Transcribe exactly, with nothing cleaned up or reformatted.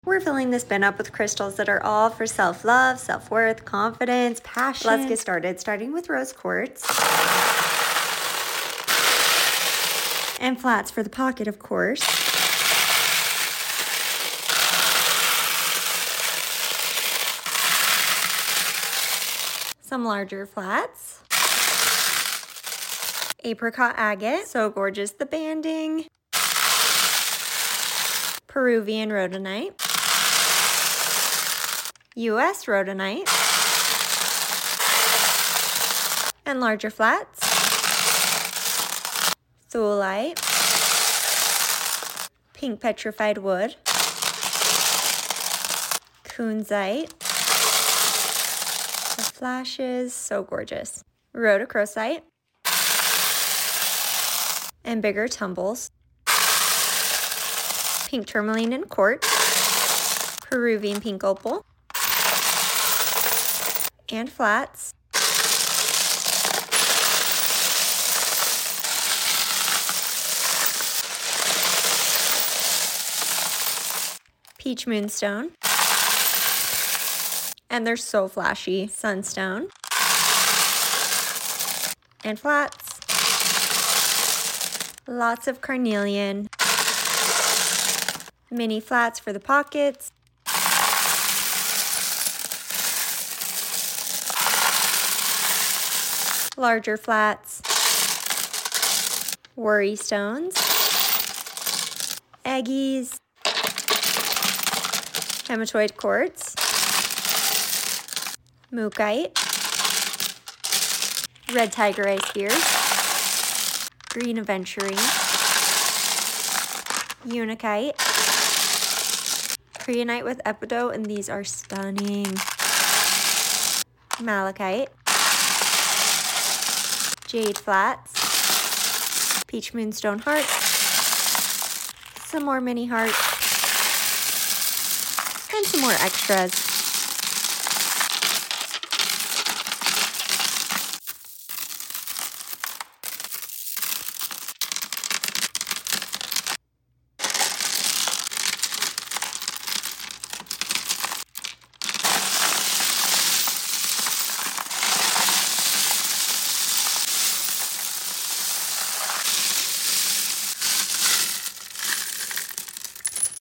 We're filling this bin up with crystals that are all for self-love, self-worth, confidence, passion. Let's get started, starting with rose quartz. And flats for the pocket, of course. Some larger flats. Apricot agate, so gorgeous, the banding. Peruvian rhodonite. U S rhodonite. And larger flats. Thulite. Pink petrified wood. Kunzite. The flashes, so gorgeous. Rhodochrosite. And bigger tumbles. Pink tourmaline and quartz. Peruvian pink opal. And flats. Peach moonstone. And they're so flashy. Sunstone. And flats. Lots of carnelian. Mini flats for the pockets. Larger flats. Worry stones. Eggies. Hematoid quartz. Mookaite. Red tiger eye spears. Green aventurine. Unakite. Creonite with epidote, and these are stunning. Malachite. Jade flats. Peach moonstone hearts. Some more mini hearts. And some more extras.